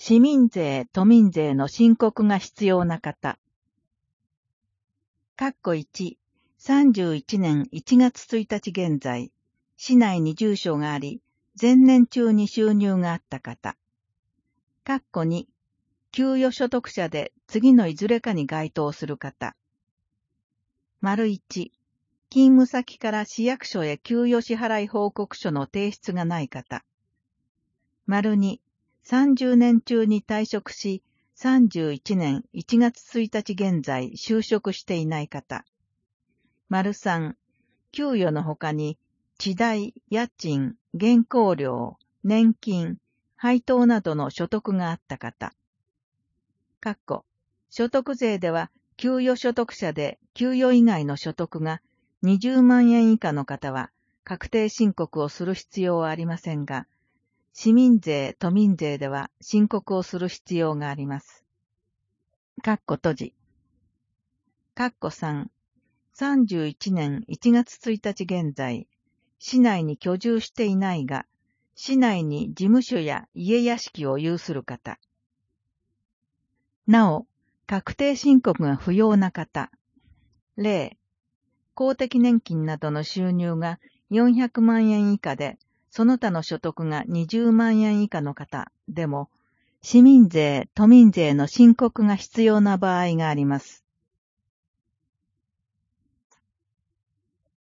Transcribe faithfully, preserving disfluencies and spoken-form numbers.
市民税、都民税の申告が必要な方。括弧いち、さんじゅういちねんいちがつついたち現在、市内に住所があり、前年中に収入があった方。括弧に、給与所得者で次のいずれかに該当する方。丸いち、勤務先から市役所へ給与支払い報告書の提出がない方。丸に、さんじゅうねん中に退職し、さんじゅういちねんいちがつついたち現在就職していない方。丸さん、給与の他に、地代、家賃、原稿料、年金、配当などの所得があった方。括弧、所得税では、給与所得者で給与以外の所得がにじゅうまんえん以下の方は、確定申告をする必要はありませんが、市民税、都民税では申告をする必要があります。括弧閉じ。括弧さん、さんじゅういちねんいちがつついたち現在、市内に居住していないが、市内に事務所や家屋敷を有する方。なお、確定申告が不要な方。例、公的年金などの収入がよんひゃくまんえん以下で、その他の所得がにじゅうまんえん以下の方でも、市民税、都民税の申告が必要な場合があります。